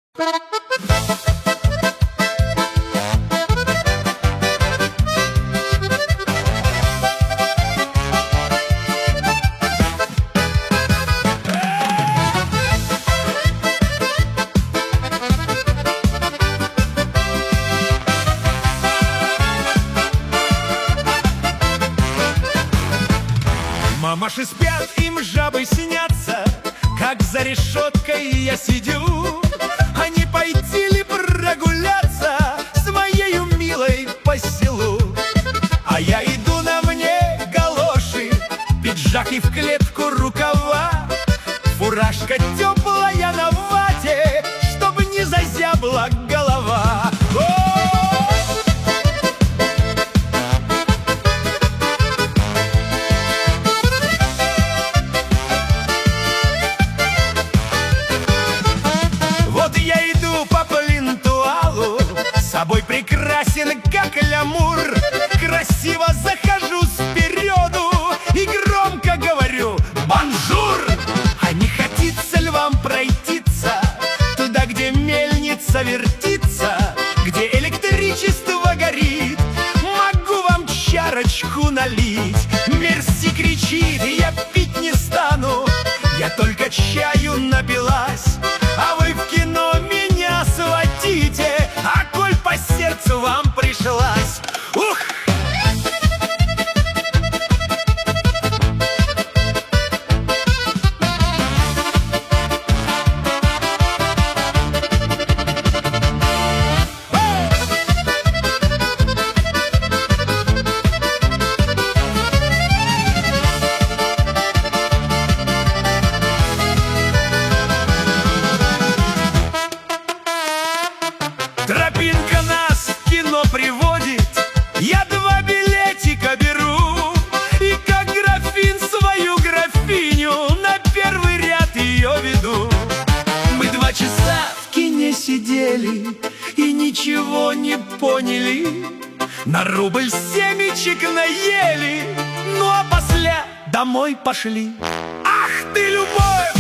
Мамаши спят, им жабы снятся, как за решеткой я сидю. А не пойти ли прогуляться с моею милой по селу? А я иду, на мне галоши, пиджак и в клетку рукава, фуражка теплая на вате, чтобы не зазябла голова. С собой прекрасен, как лямур, красиво захожу спереду и громко говорю «Бонжур!». А не хотится ли вам пройтиться туда, где мельница вертится, где электричество горит? Могу вам чарочку налить. Мерси кричит, я пить не стану, я только чаю напилась. А вы в кино меня сводите, а коль по сердцу вам пришлась. Ух! Тропинка нас в кино приводит, я 2 билетика беру, и как графин свою графиню на первый ряд ее веду. Мы 2 часа в кине сидели и ничего не поняли, на рубль семечек наели, ну а после домой пошли. Ах ты, любовь!